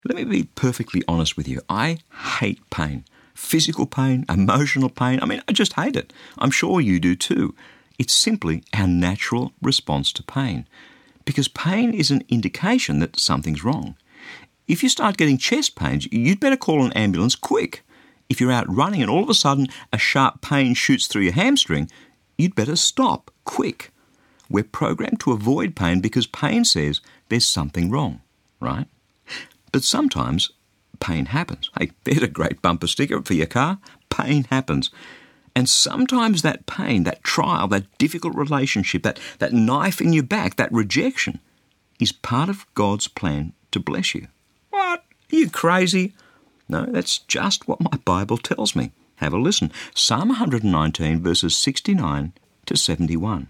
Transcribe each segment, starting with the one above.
Let me be perfectly honest with you. I hate pain. Physical pain, emotional pain. I just hate it. I'm sure you do too. It's simply our natural response to pain. Because pain is an indication that something's wrong. If you start getting chest pains, you'd better call an ambulance quick. If you're out running and all of a sudden a sharp pain shoots through your hamstring, you'd better stop quick. We're programmed to avoid pain because pain says there's something wrong, right? But sometimes pain happens. Hey, there's a great bumper sticker for your car. Pain happens. And sometimes that pain, that trial, that difficult relationship, that knife in your back, that rejection, is part of God's plan to bless you. What? Are you crazy? No, that's just what my Bible tells me. Have a listen. Psalm 119, verses 69 to 71.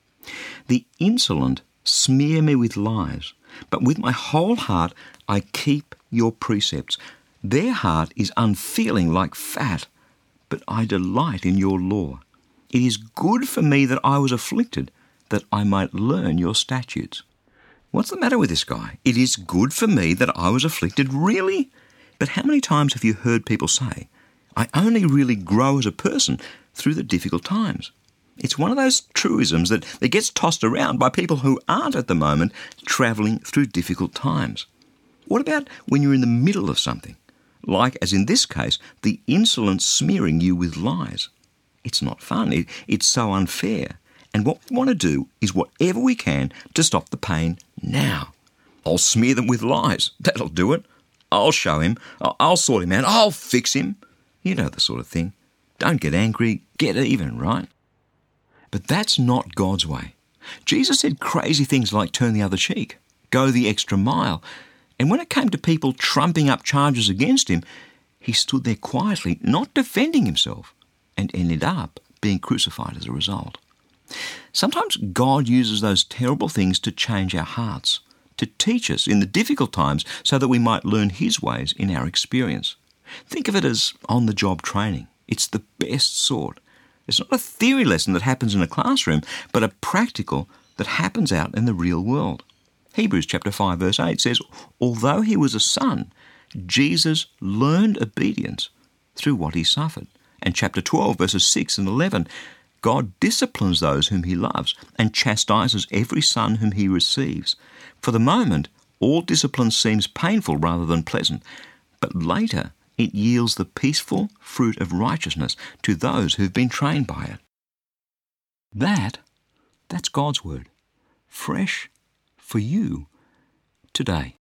The insolent smear me with lies, but with my whole heart I keep your precepts. Their heart is unfeeling like fat, but I delight in your law. It is good for me that I was afflicted, that I might learn your statutes. What's the matter with this guy? It is good for me that I was afflicted. Really? But how many times have you heard people say, I only really grow as a person through the difficult times? It's one of those truisms that gets tossed around by people who aren't at the moment travelling through difficult times. What about when you're in the middle of something? Like, as in this case, the insolent smearing you with lies. It's not fun. It's so unfair. And what we want to do is whatever we can to stop the pain now. I'll smear them with lies. That'll do it. I'll show him. I'll sort him out. I'll fix him. You know the sort of thing. Don't get angry. Get even, right? But that's not God's way. Jesus said crazy things like turn the other cheek, go the extra mile. And when it came to people trumping up charges against him, he stood there quietly, not defending himself, and ended up being crucified as a result. Sometimes God uses those terrible things to change our hearts, to teach us in the difficult times so that we might learn his ways in our experience. Think of it as on-the-job training. It's the best sort. It's not a theory lesson that happens in a classroom, but a practical that happens out in the real world. Hebrews chapter 5 verse 8 says, although he was a son, Jesus learned obedience through what he suffered. And chapter 12 verses 6 and 11, God disciplines those whom he loves and chastises every son whom he receives. For the moment, all discipline seems painful rather than pleasant, but later it yields the peaceful fruit of righteousness to those who've been trained by it. That's God's word, fresh for you today.